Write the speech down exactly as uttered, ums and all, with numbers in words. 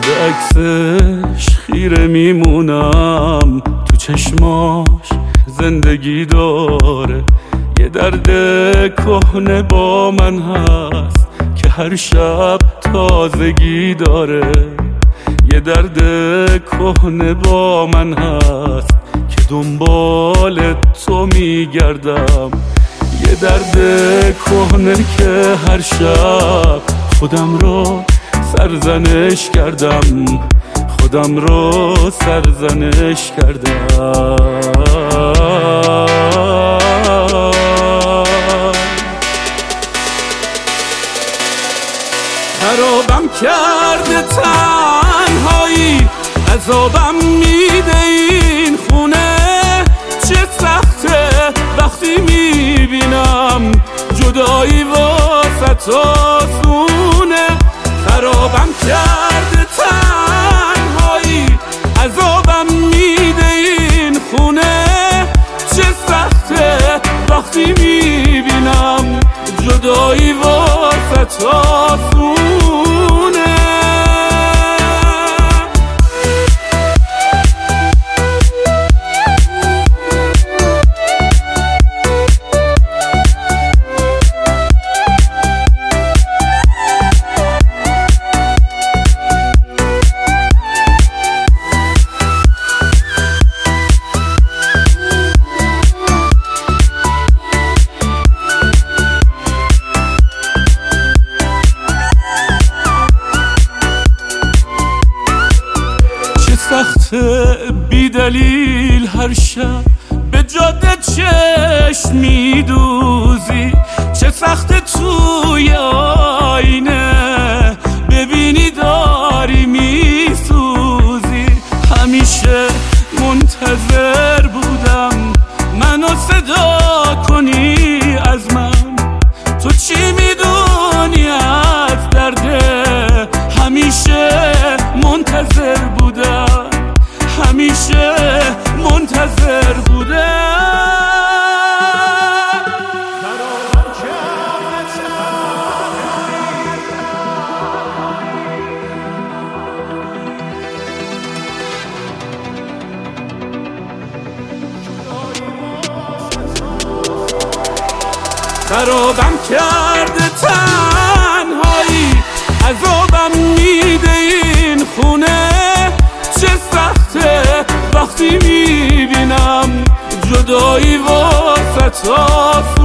به عکسش خیره میمونم، تو چشماش زندگی داره. یه درد کهنه با من هست که هر شب تازگی داره. یه درد کهنه با من هست که دنبال تو میگردم. یه درد کهنه که هر شب خودم رو سرزنش کردم، خودم رو سرزنش کردم. خرابم کرده تنهایی، عذابم میده این خونه. چه سخته وقتی میبینم جدایی واسه آسونه. خرابم کرده تنهایی، عذابم میده این خونه. چه سخته وقتی میبینم جدایی واسه آسونه. سخته بی دلیل هر شب به جاده چشم میدوزی. چه سخته توی آینه ببینی داری میسوزی. همیشه منتظر بودم منو صدا کنی از من. تو چی میدونی از درده؟ همیشه منتظر بودم، همیشه منتظر بودم. خرابم کرده تنهایی، عذابم میده این خونه. چه سخته وقتی میبینم جدایی واسه